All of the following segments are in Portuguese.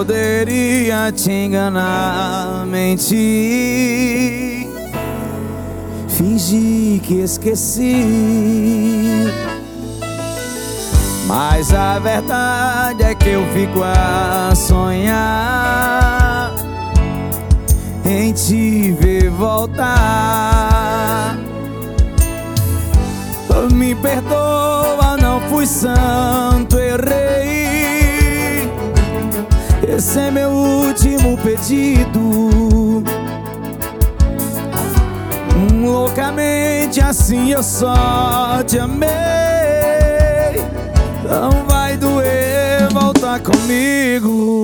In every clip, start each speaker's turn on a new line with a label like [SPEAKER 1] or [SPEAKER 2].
[SPEAKER 1] poderia te enganar, mentir, fingir que esqueci, mas a verdade é que eu fico a sonhar em te ver voltar. Me perdoa, não fui santo, errei. Esse é meu último pedido. Loucamente assim eu só te amei. Não vai doer voltar comigo.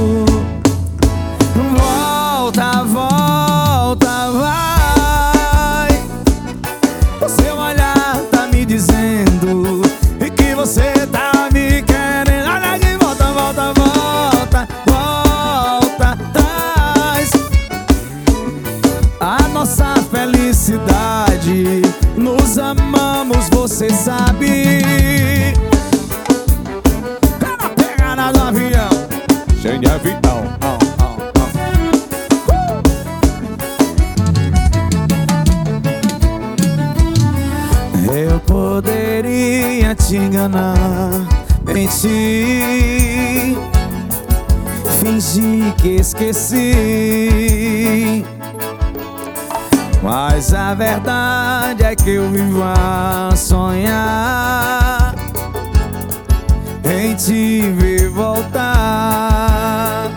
[SPEAKER 1] Volta, volta, vai. O seu olhar tá me dizendo que você tá me querendo. Olha aqui, volta, volta, volta, volta atrás. A nossa felicidade, nos amamos, você sabe. Cara, pegada do avião, cheio de avião. Eu poderia te enganar, mentir, fingir que esqueci, mas a verdade é que eu vivo a sonhar em te ver voltar.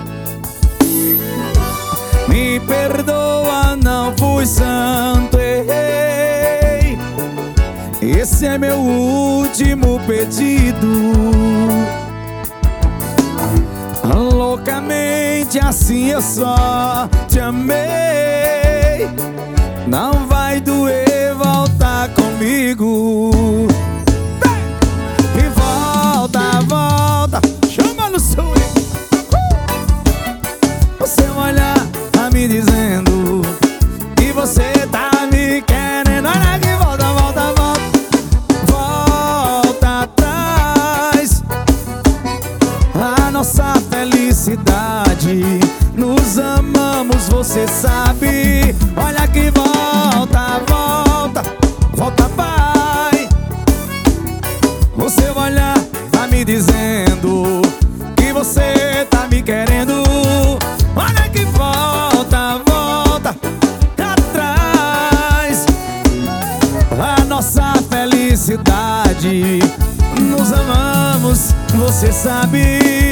[SPEAKER 1] Me perdoa, não fui santo, errei. Esse é meu último pedido. Loucamente assim eu só te amei. Não vai doer voltar comigo. E volta, volta, chama no swing. O seu olhar tá me dizendo que você tá me querendo. Olha aqui, volta, volta, volta, volta atrás. A nossa felicidade, nos amamos, você sabe. Olha que volta, volta, volta, vai. O seu olhar tá me dizendo que você tá me querendo. Olha que volta, volta atrás. A nossa felicidade, nos amamos, você sabe.